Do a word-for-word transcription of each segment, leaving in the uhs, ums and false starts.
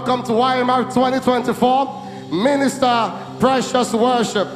welcome to Y M R twenty twenty-four. Minister Precious Worship.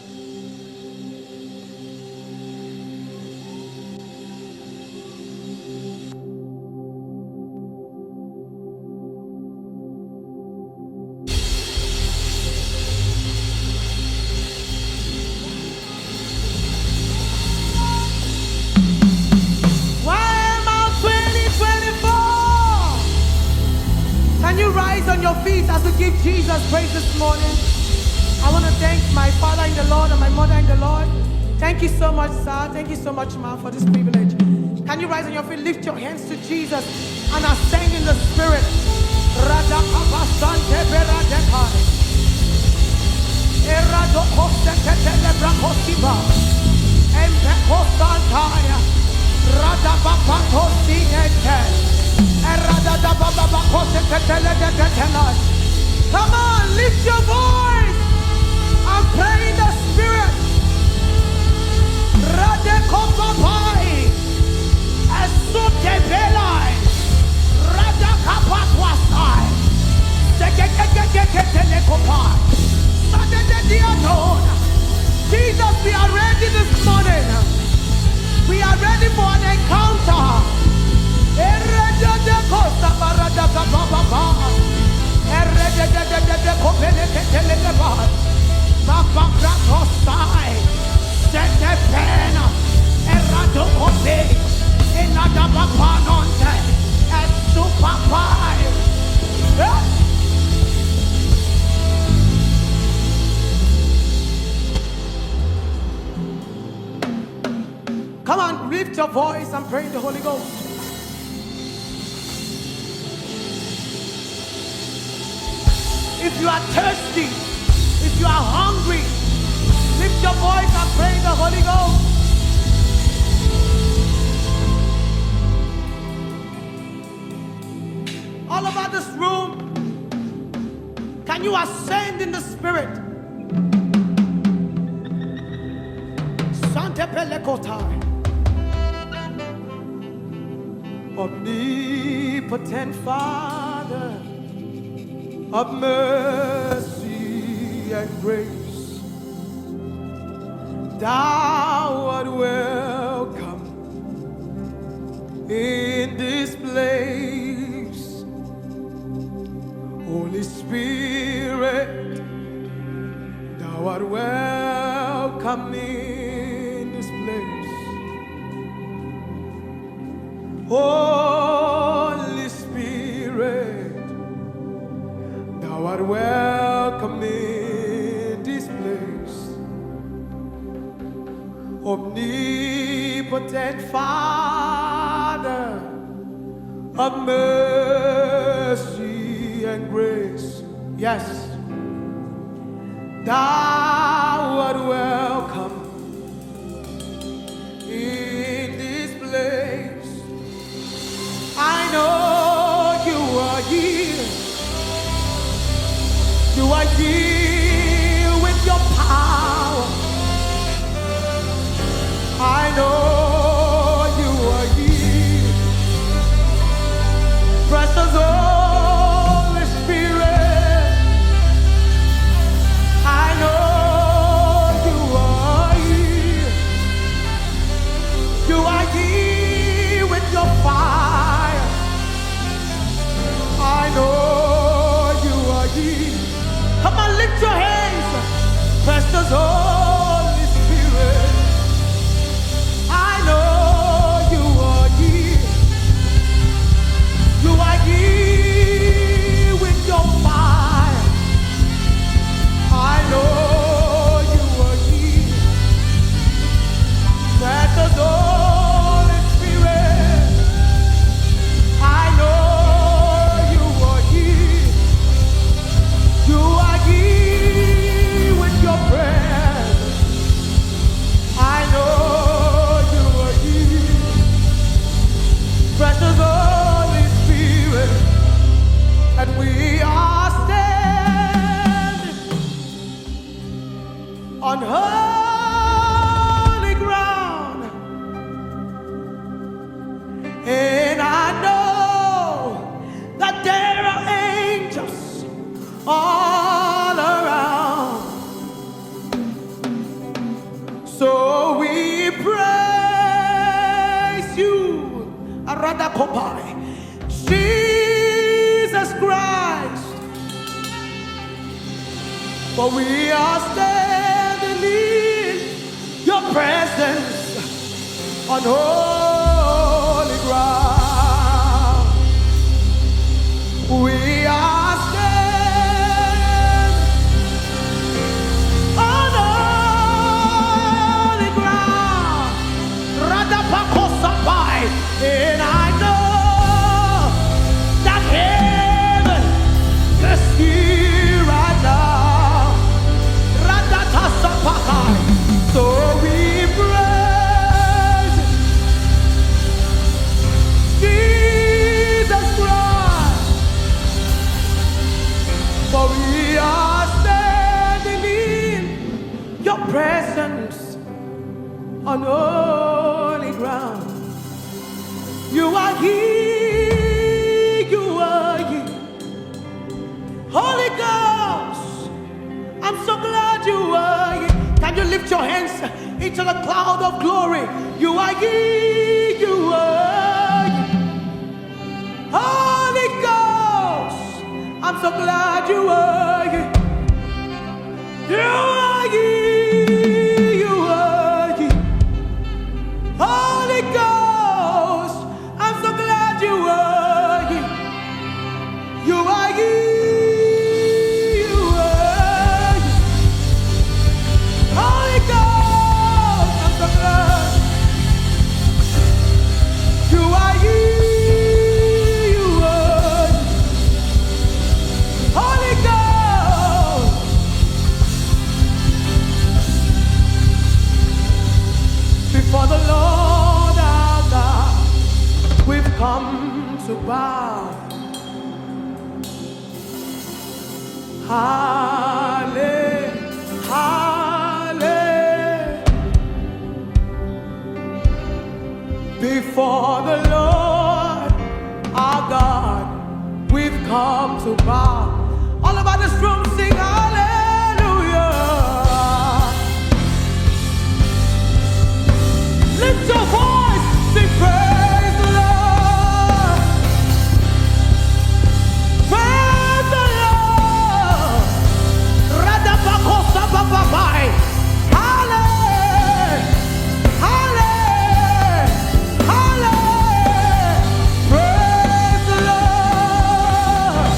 On your feet as we give Jesus praise this morning. I want to thank my father in the Lord and my mother in the Lord. Thank you so much, sir. Thank you so much, ma, for this privilege. Can you rise on your feet, lift your hands to Jesus and ascend in the spirit. Come on, lift your voice and pray in the spirit. Radekopapai, Esutebelai, Radakapatwasai, Sekekekekekekelekopai, Sadedediaton. Jesus, we are ready this morning. We are ready for an encounter. Come on, lift your voice and pray in the Holy Ghost. If you are thirsty, if you are hungry, lift your voice and pray in the Holy Ghost. All over this room, can you ascend in the spirit? Sante Pelekotai. Omnipotent Father of mercy and grace, thou art welcome in this place. Holy Spirit, thou art welcome in this place. Holy Spirit, thou art welcome in this place. Omnipotent Father of mercy and grace, yes, thou art welcome in this place. I know you are here. You are here with your power. I know you are here. Precious Holy Spirit, I know you are here. You are here with your fire. I know you are here. Come on, lift your hands. Precious Holy Spirit, Jesus Christ, for we are standing in your presence on holy ground. We are standing on holy ground. Radapakosapai, and I know that heaven is here right now. Radatasapakai, so we praise Jesus Christ, for we are standing in your presence on holy ground. You are here, you are here. Holy Ghost, I'm so glad you are here. Can you lift your hands into the cloud of glory? You are here, you are here. Holy Ghost, I'm so glad you are here. You are here, you are here. Holy Ghost, I'm so glad you are here. You are here, you are here. Holy Ghost, I'm so glad you are here, you are here. Holy Ghost, before the Lord our God, we've come to bow. Halle, halle. Before the Lord our God, we've come to bow. All about this room, sing hallelujah. Lift your voice, sing praise the Lord. Praise the Lord. Radapakosapapapai. Halle, halle, halle. Praise the Lord.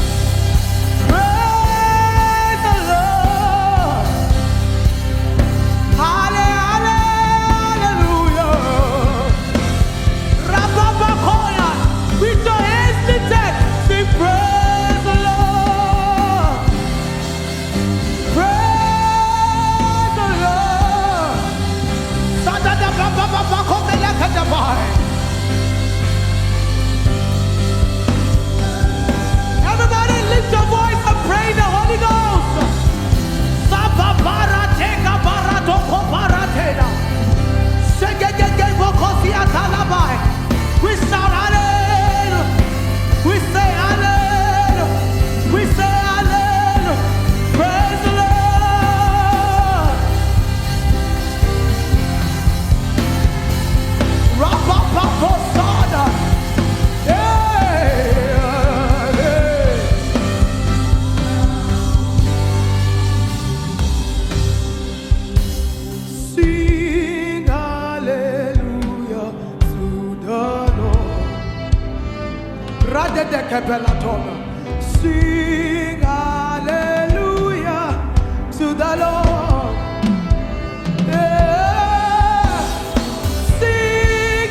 Praise the Lord. Halle, halle, hallelujah. Rapapakoya. With your hands lifted, sing praise the Lord. Praise the Lord. Sadadapapapapakotelekatapai. Everybody lift your voice and pray the Holy Ghost. Sababarateka baratoko baratela. Segegege bokosia talabai. We shout hallelujah. We say hallelujah. We say hallelujah. Praise the Lord. Rapapakosada. Yeah, yeah. Sing hallelujah to the Lord. Radedekepelatonga. Sing hallelujah to the Lord. Yeah. Sing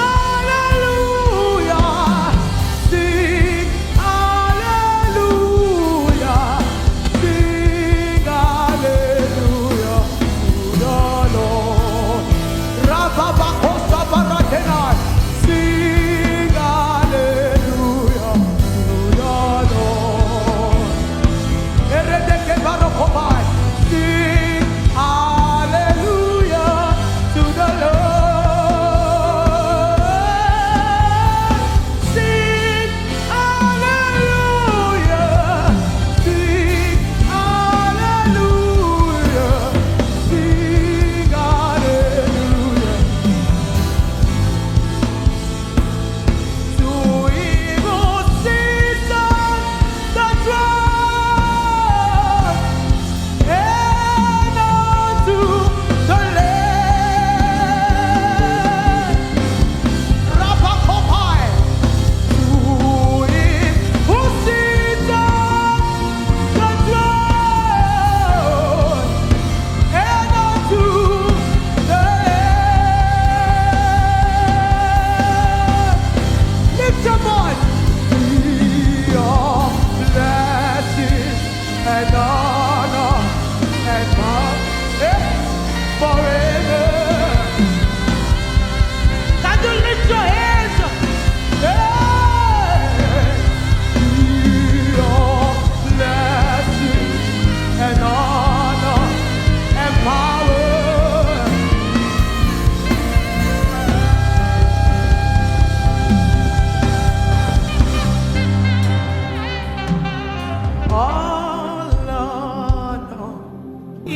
hallelujah. Sing hallelujah. Sing hallelujah to the Lord. Rababakosabaratena. Sing hallelujah to the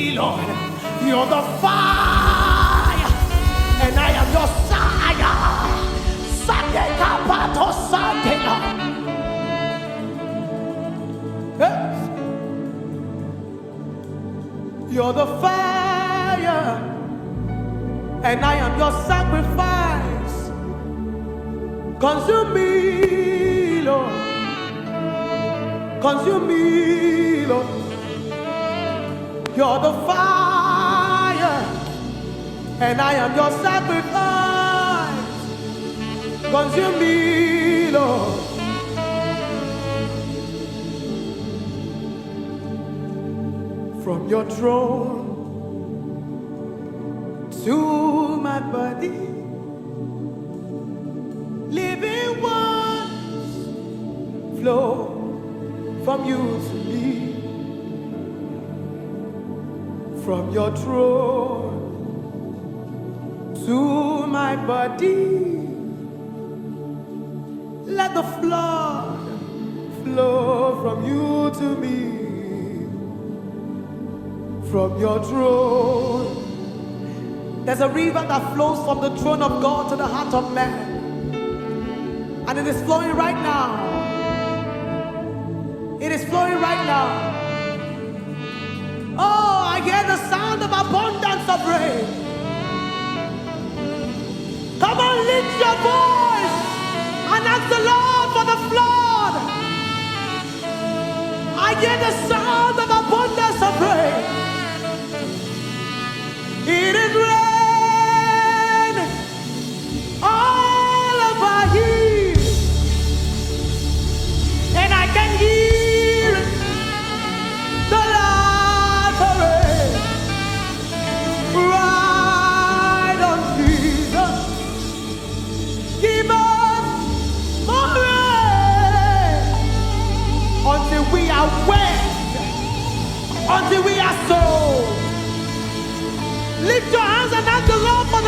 me, Lord. You're the fire, and I am your fire. Sate kapato sate la. Yes. You're the fire, and I am your sacrifice. Consume me, Lord. Consume me, Lord. You're the fire, and I am your sacrifice. Consume me, Lord. From your throne to my body, living ones flow from you to me. From your throne to my body, let the flood flow from you to me. From your throne, there's a river that flows from the throne of God to the heart of man, and it is flowing right now. It is flowing right now. Oh, I hear the sound of abundance of rain. Come on, lift your voice and ask the Lord for the flood. I hear the sound of abundance of rain. It is rain all over here, and I can hear the laughter rain right on Jesus. Give us more rain until we are wet, until we are sold. Lift your hands and ask the Lord for